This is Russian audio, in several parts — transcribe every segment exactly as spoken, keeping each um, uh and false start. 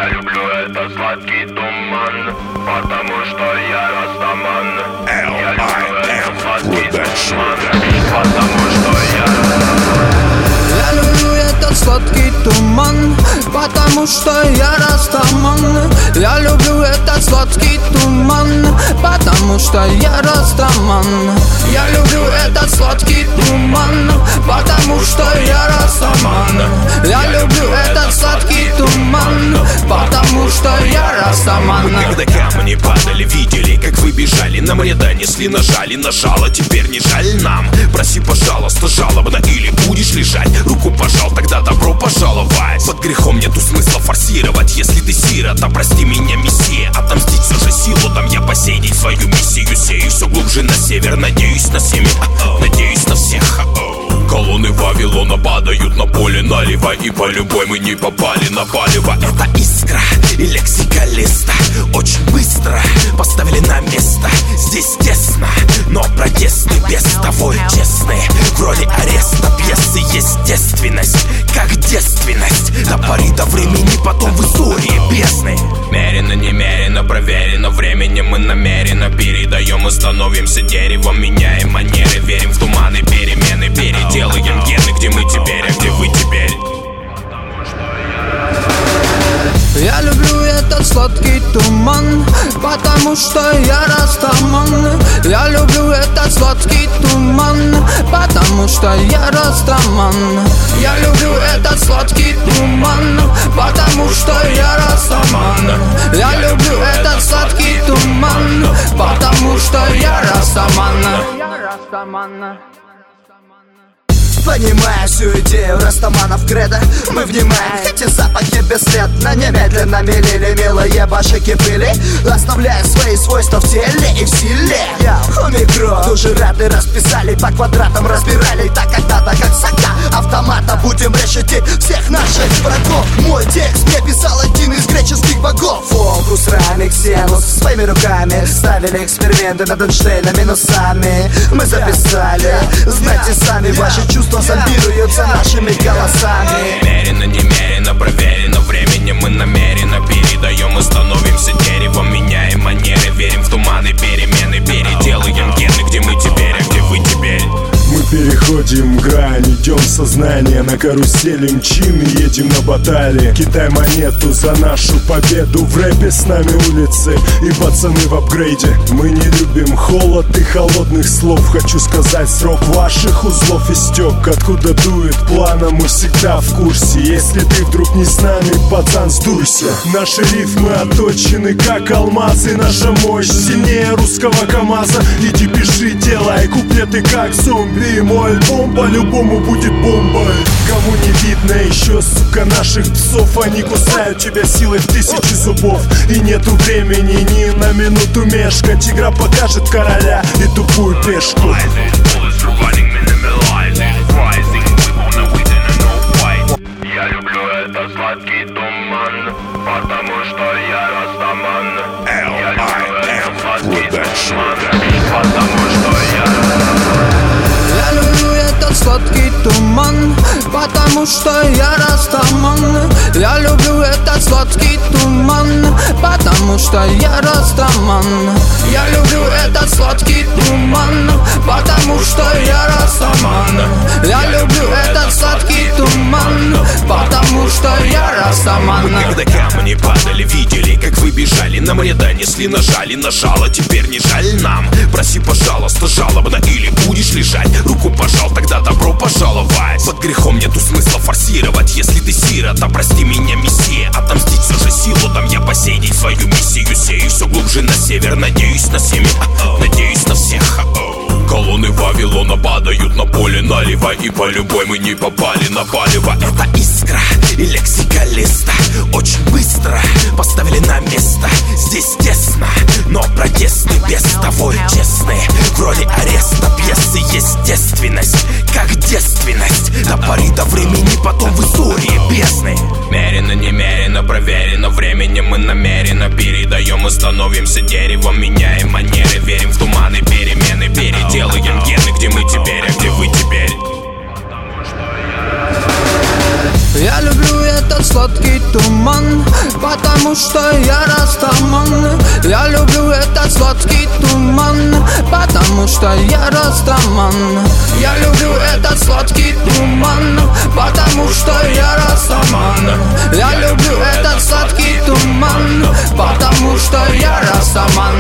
Я люблю этот сладкий туман, потому что я растаман. Я люблю этот сладкий туман, потому что я растаман. Я люблю этот сладкий туман, потому что я растаман. Я люблю этот сладкий туман, потому что я растаман. Я люблю этот сладкий туман, потому что я растаман. Я люблю этот сладкий туман, потому что я растаман. Мы когда камни падали, видели, как вы бежали. Нам ряда несли, нажали, нажало. Теперь не жаль нам, проси, пожалуйста, жалобно. Или будешь лежать, руку пожал, тогда добро пожаловать. Под грехом нету смысла форсировать. Если ты сирота, прости меня, мессия. Отомстить все же силу дам я по сей день. Свою миссию сею все глубже на север. Надеюсь на семьи, надеюсь на всех. Колонны Вавилона падают на поле налево. И по любой мы не попали на палево. Это искра и лексика листа. Очень быстро поставили на место. Здесь тесно, но протесты без того честные. В роли ареста пьесы естественность, как девственность. До поры до времени, потом в истории бездны. Мерено, немерено, проверено временем. Мы намеренно передаем и становимся деревом. Меняем манеры, верим в туманы, перемены. Переделаем гены, где мы теперь, а где вы теперь. Я люблю этот сладкий туман, потому что я растаман. Я люблю этот сладкий туман, потому что я растаман. Я люблю этот сладкий туман, потому что я растаман. Я люблю этот сладкий туман, потому что я растаман. Понимая всю идею растаманов кредо, мы внимаем, хотя запахи бесследно немедленно мелили милые башики пыли, оставляя свои свойства в теле и в силе. Омикрон, уже рады расписали, по квадратам разбирали, так как надо, как сока автомата. Будем решетить всех наших врагов. Мой текст мне писал один из греческих богов. Фокус, рамик, сенус, своими руками ставили эксперименты над Эйнштейном минусами. Мы записали, знайте сами, ваши чувства зомбируются нашими голосами. Мерено, немерено, проверено временем. Мы намеренно передаем и становимся деревом. Меняем манеры, верим в туманы, перемены. Переделаем гены, где мы теперь, а где вы теперь. Мы переходим грань, идем в сознание. На карусели мчим и едем на баталии. Кидай монету за нашу победу. В рэпе с нами улицы и пацаны в апгрейде. Мы не любим холод и холодных слов. Хочу сказать, срок ваших узлов истек. Откуда дует плана, мы всегда в курсе. Если ты вдруг не с нами, пацан, сдуйся. Наши рифмы отточены, как алмазы. Наша мощь сильнее русского КамАЗа. Иди пиши, делай куплеты, как зомби. Мой альбом по-любому будет бомбой. Кому не видно еще, сука, наших псов. Они кусают тебя силой в тысячи зубов. И нету времени ни на минуту мешкать. Игра покажет короля и тупую пешку. Я люблю этот сладкий туман, потому что я растаман. Я люблю этот сладкий туман, потому что я растаман. Я люблю этот сладкий туман, потому что я растаман. Я люблю этот сладкий туман, потому что я растаман. Я люблю этот сладкий туман, потому что я растаман. Я люблю этот сладкий туман, потому что я растаман. Мы когда камни падали, видели, как вы бежали. Нам ряда несли, нажали, нажало. Теперь не жаль нам, проси, пожалуйста, жалобно. Или будешь лежать, руку пожал, тогда добро пожаловать. Под грехом нету смысла форсировать. Если ты сирота, прости меня, мессия. Отомстить все же силу дам я по сей день. Свою миссию сею все глубже на север. Надеюсь на семьи, надеюсь на всех. Колонны Вавилона падают на поле налево. И по любой мы не попали на палево. Это искра и лексика листа. Очень быстро поставили на место. Здесь тесно, но протесты без того честные. В роли ареста пьесы естественность, как девственность. До поры до времени, потом в истории бездны. Мерено, немерено, проверено временем. Мы намеренно передаем и становимся деревом. Меняем манеры, верим в туманы, перемены. Переделаем гены, где мы теперь, а где вы теперь. Я люблю этот сладкий туман, потому что я растаман. Я люблю этот сладкий туман, потому что я растаман. Я люблю этот сладкий туман, потому что я растаман. Я люблю этот сладкий туман, потому что я растаман.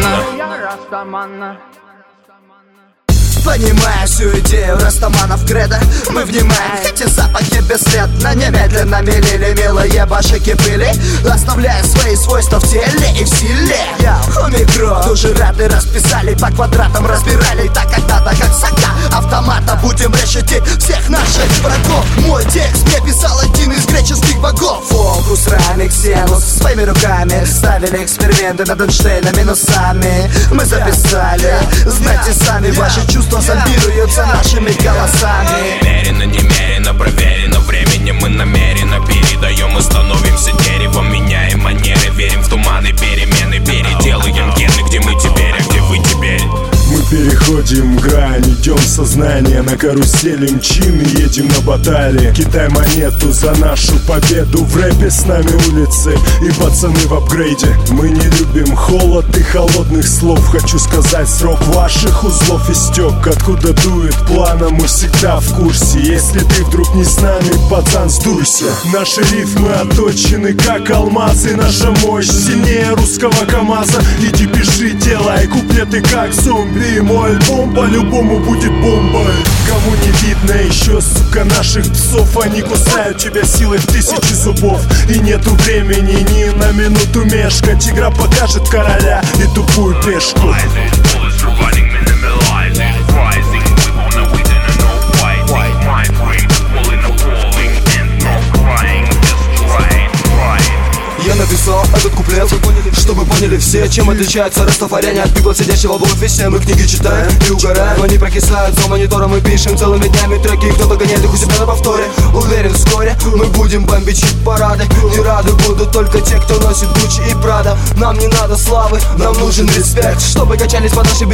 Понимая всю идею растаманов кредо, мы внимаем, хотя запахи бесследно немедленно мелили милые башики пыли, оставляя свои свойства в теле и в силе. У микро тоже рады расписали, по квадратам разбирали, так как надо, как сока автомата. Будем решетить всех наших врагов. Мой текст мне писал один из греческих богов. Фокус, рамик, сенус, своими руками ставили эксперименты над Эйнштейном минусами. Мы записали, знайте сами, ваши чувства зомбируются нашими голосами. Немерено, немерено, проверено временем. Мы намеренно передаем и становимся деревом. Меняем манеры, верим в туманы, перемены. Переделаем гены, где мы теперь, а где вы теперь. Мы переходим грань, идем сознание на карусели, мчим и едем на баталии. Китай монету за нашу победу. В рэпе с нами улицы и пацаны в апгрейде. Мы не любим холод и холодных слов. Хочу сказать, срок ваших узлов истек. Откуда дует плана, мы всегда в курсе. Если ты вдруг не с нами, пацан, сдуйся. Наши рифмы отточены, как алмазы. Наша мощь сильнее русского КамАЗа. Иди пиши, делай куплеты, как зомби. И мой альбом по-любому будет бомбой. Кому не видно еще, сука, наших псов, они кусают тебя силой в тысячи зубов. И нету времени ни на минуту мешкать. Игра покажет короля и тупую пешку. Я написал этот куплет, чтобы поняли все, чем отличается растафаряне от пипла, сидящего в офисе. Мы книги читаем и угораем, но не прокисают. За монитором мы пишем целыми днями треки, кто-то гоняет их у себя на повторе. Уверен, вскоре мы будем бомбить хит-парады. Не рады будут только те, кто носит Гуччи и Прада. Нам не надо славы, нам нужен респект, чтобы качались по нашей